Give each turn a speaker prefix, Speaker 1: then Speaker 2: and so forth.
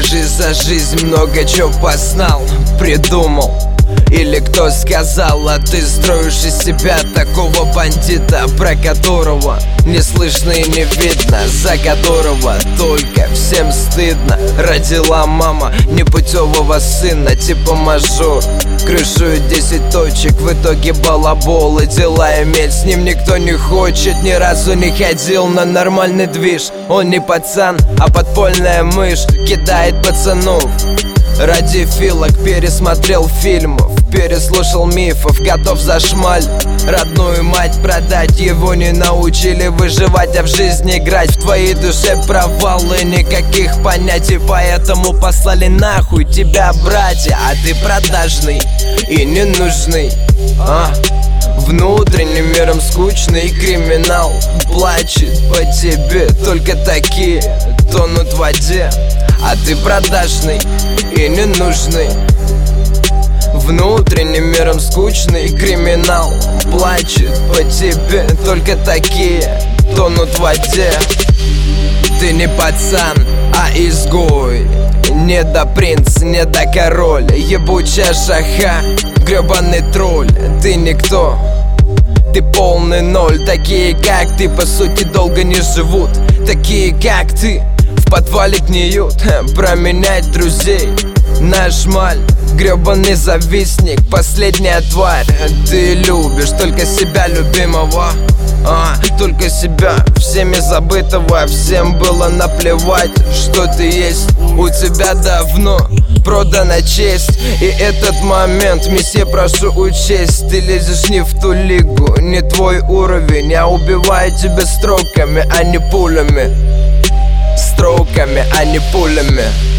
Speaker 1: Скажи, за жизнь много чё познал, придумал. Или кто сказал, а ты строишь из себя такого бандита, про которого не слышно и не видно, за которого только всем стыдно. Родила мама непутевого сына, типа мажор. Крышует 10 точек, в итоге балабол. И дела иметь с ним никто не хочет. Ни разу не ходил на нормальный движ. Он не пацан, а подпольная мышь. Кидает пацанов ради филок, пересмотрел фильмов, переслушал мифов, готов за шмаль. Родную мать продать, его не научили выживать, а в жизни играть. В твоей душе провалы, никаких понятий, поэтому послали нахуй тебя братья. А ты продажный и ненужный, внутренним миром скучный криминал. Плачет по тебе, только такие тонут в воде. А ты продажный и ненужный, внутренним миром скучный криминал. Плачет по тебе, только такие тонут в воде. Ты не пацан, а изгой, не до принц, не до король. Ебучая шаха, гребаный тролль. Ты никто, ты полный ноль. Такие как ты по сути долго не живут. Такие как ты в подвале гниют. Променять друзей на шмаль, гребаный завистник, последняя тварь. Ты любишь только себя любимого, только себя, всеми забытого. Всем было наплевать, что ты есть. У тебя давно продана честь. И этот момент, месье, прошу учесть. Ты лезешь не в ту лигу, не твой уровень. Я убиваю тебя строками, а не пулями. Строками, а не пулями.